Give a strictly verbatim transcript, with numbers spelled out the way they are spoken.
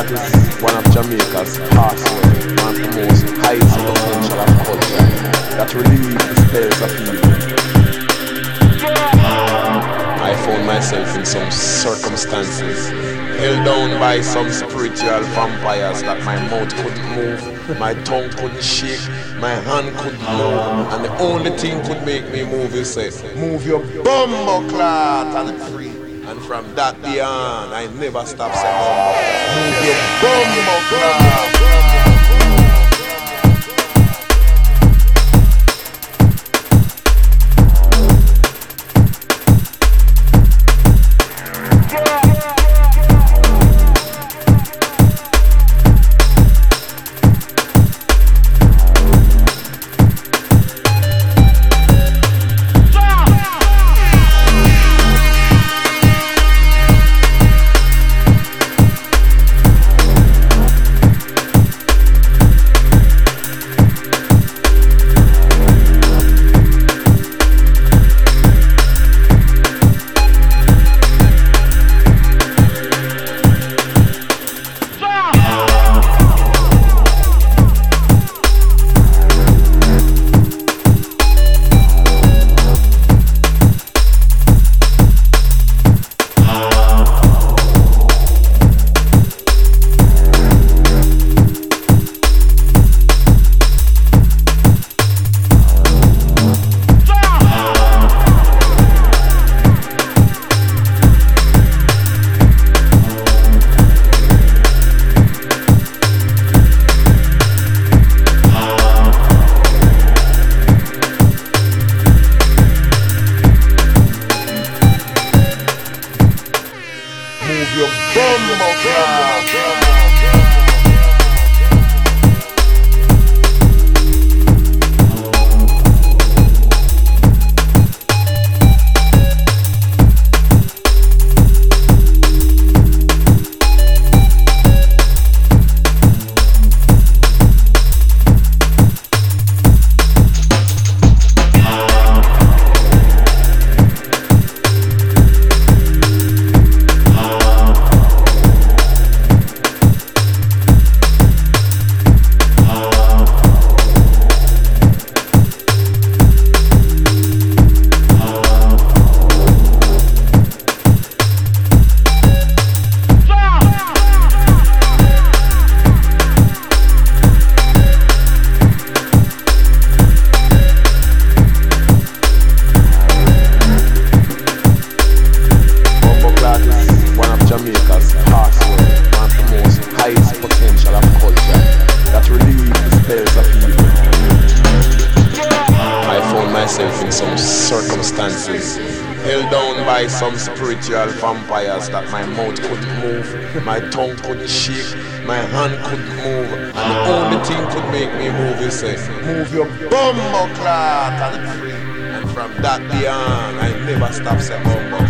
is one of Jamaica's password, one of the most highest potential of culture that relieve the spells of evil. I found myself in some circumstances, held down by some spiritual vampires that my mouth couldn't move, my tongue couldn't shake, my hand couldn't move, and the only thing could make me move is say, move your bumbo clot and it's free. And from that day on, I never stop saying bumbo. Move your bumbo clot. In some circumstances, held down by some spiritual vampires that my mouth couldn't move, my tongue couldn't shake, my hand couldn't move, and the only thing could make me move is say, move your bumbo clot and it's free. And from that day on, I never stop saying bumbo